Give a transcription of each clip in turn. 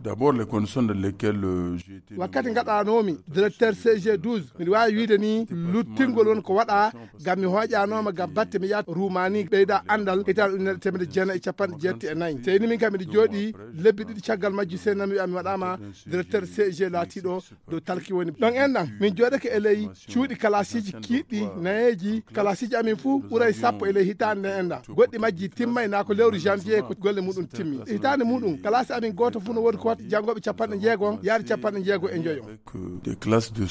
D'abord, les conditions dans lesquelles j'ai été wakkati gaɗanomi directeur CG12 miɗa wawi wiide ni luttingol won ko waɗa gam mi hoƴanoma gam batte mi yaata rumani ɓeyda andal hitan ujunere temedde jeenayyi e capanɗe jeetati e ni min kam miɗa jooɗi lebbi ɗiɗi caggal majju senami wiya mi waɗama directeur CG laatiɗo dow talki woni ɗon enɗan min jooɗake e ley cuuɗi kalasiji kiiɗɗi nayeji kalasiji amin fou ɓuuray sappo e ley hitande nde enɗan goɗɗi majji timmay na ko lewru janvier ko golle muɗum timmi hitande muɗum kalasi amin goto fuu no wodi ko watta janggoɓe capanɗe jeegom yaade capanɗe jeego e joyo des classes de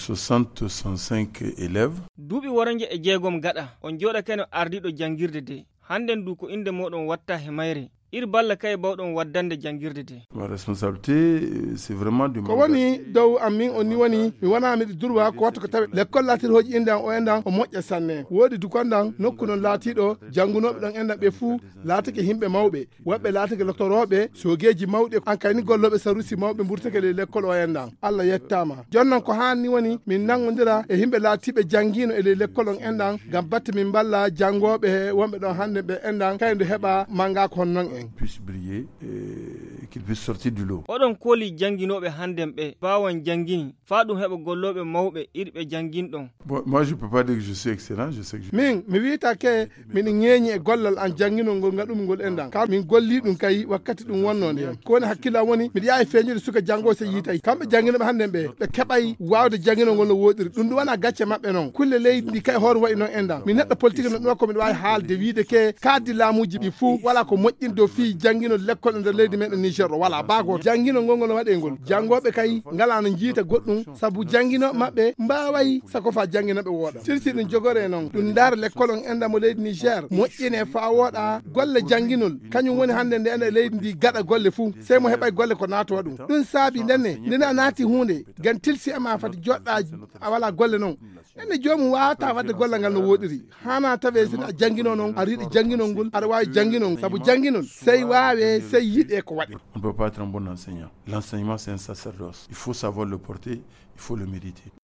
60-65 élèves. duuɓi woronje e jeegom gaɗa on jooɗake no ardiɗo jangirde de hannden du ko inde moɗon watta he mayre ir balla kay bawɗon waddande jangirde de. Ma responsabilité c'est vraiment de ko woni dow amin on ni woni mi wona miɗo durwa ko watta ko tawi l'école laatiɗo endan o endan o moƴƴa sanne woodi dukondan nokku non laatiɗo jangunoɓe ɗon endan ɓe fuu laatake himɓe mawɓe woɓɓe laatake doctoroɓe sogeji mawɗe an kayni golloɓe sarusi mawɓe ɓurtake le l'école o endan Allah yettama jonnon ko hanni woni min nangodira e himɓe laatiɓe jangino e le l'école on endan gam batte min balla jangoɓe wonɓe ɗon hande ɓe endan kaydo heɓa manga ko honnon en puisse briller et qu'il puisse sortir du lot. Oɗon kooli janginoɓe hannden ɓe bawon jangini fa ɗum heɓa golloɓe mawɓe irɓe janginɗon. Moi je peux pas dire que je suis excellent, je sais que min mi wiitake min ŋeeñi e gollal an janginol ngol ngaɗumi ngol endan ka min golli ɗum kay wakkati ɗum wonnode hen ko woni hakkillam woni miɗa yaha e feñude suka jango so yiitay kamɓe janginoɓe hannden ɓe keɓay wawde janginol ngol no woɗiri ɗum ɗum wona gacce maɓɓe noon kulle leydi ndi kay hoore wayi noon endan min neɗɗo politique no ɗum ko miɗa wawi haalde wiide ke kaddi laamuji ɗi fuu wala ko moƴƴin dow fi jangino l'école nder leydi meɗen Niger ɗo wala bago jangino ngol no waɗe ngol jangoɓe kay ngala no jiita goɗɗum saabu jangino maɓɓe mbaway sako fa janginoɓe wooɗa sirsi ɗum jogore noon ɗum ndaara l'école on enda mo leydi Niger moƴƴine fa wooɗa golle janginol kañum woni hande nde enda leydi ndi gaɗa golle fuu sey mo heɓay golle ko naatowa ɗum saabi ndene a naati hunde gan tilsi ema fati joɗɗa a wala golle noon ene jomum wawata wadde golle ngal no woɗiri hana tawe sino a jangino noon a riiɗi janginol ngol aɗa wawi janginol saabu janginol sey wawe sey yiiɗe ko waɗi. On ne peut pas être un bon enseignant. L'enseignement c'est un sacerdoce. Il faut savoir le porter, il faut le mériter.